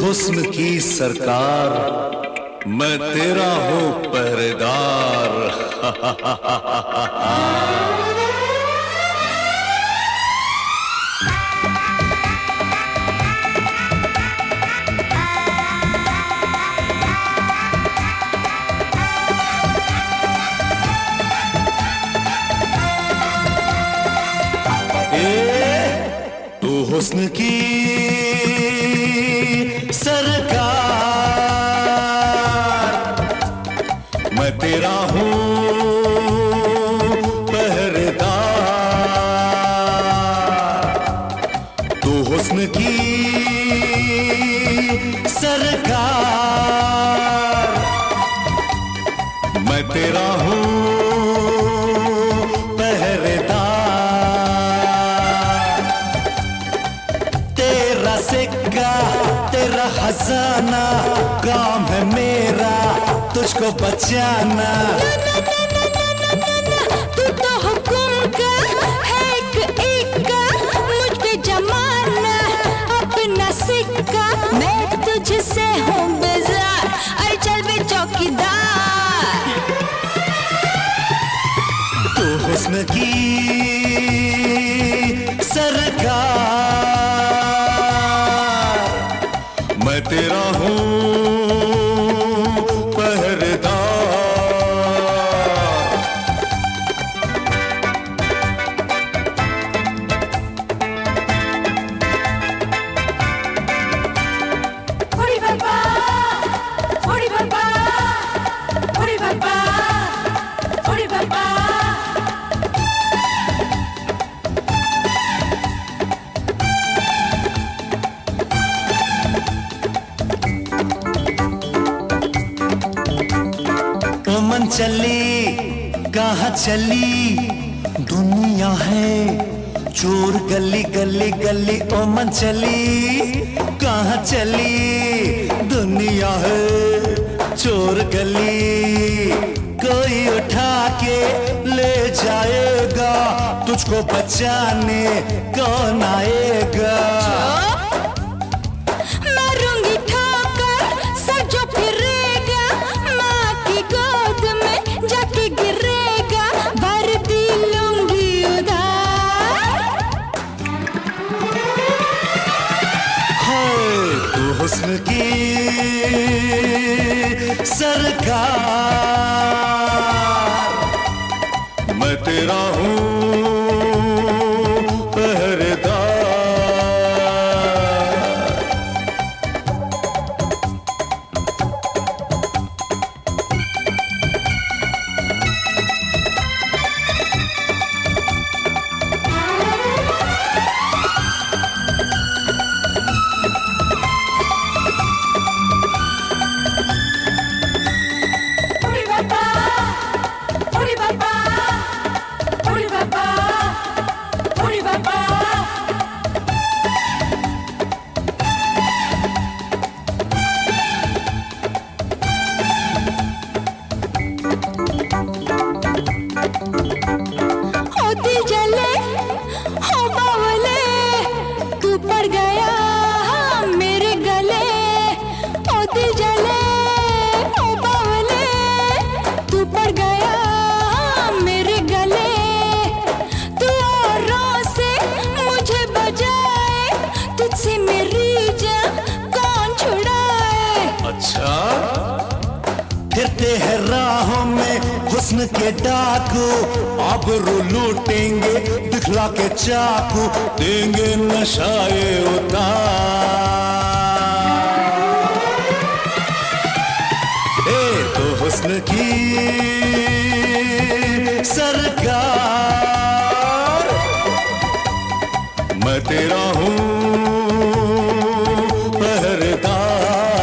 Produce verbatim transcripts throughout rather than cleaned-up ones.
हुस्न की सरकार, मैं तेरा हूँ पहरेदार। तू हुस्न की सरकार, मैं तेरा हूँ पहरेदार। तू हुस्न की सरकार, मैं तेरा हूँ सिक्का तेरा खजाना, काम है मेरा तुझको बचाना। तू तो हुक्म का है एक एक का, मुझ पे जमाना अपना सिक्का। मैं तुझसे हूँ बेजार, अरे चल बे चौकीदार। तू हुस्न की सरकार, मैं तेरा हूँ पहरेदार। ओड़ी बाबा, ओड़ी बाबा, ओड़ी बाबा, ओड़ी बाबा। मन चली कहाँ चली दुनिया है चोर, गली गली गली। ओ मन चली कहाँ चली दुनिया है चोर गली। कोई उठा के ले जाएगा तुझको बचाने, कौन आएगा? मारूंगी ठोकर सर जो फिरेगा, माँ की गोद में जाके गिरेगा। वर्दी लूंगी उधार। हाय तू हुस्न की सरकार, मैं तेरा हूँ पहरेदार। होती जले हो बावले, तू पड़ गया हाँ मेरे गले। होती जले हो बावले, तू पड़ गया हाँ मेरे गले। तू औरों से मुझे बजाए, तुझसे मेरी जान कौन छुड़ाए? अच्छा फिरते हैं राहों में हुस्न के डाकू, आबरू लूटेंगे दिखला के चाकू, देंगे नशाए उतार। ए तो हुस्न की सरकार, मैं तेरा हूँ पहरेदार।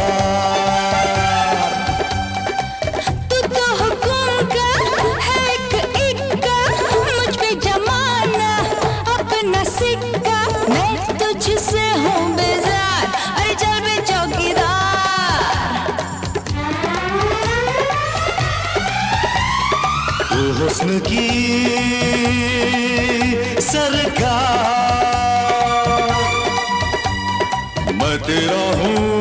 मैं तुझसे हूँ बेजार, अरे चल बे चौकीदार। तू हुस्न की सरकार, मैं तेरा हूँ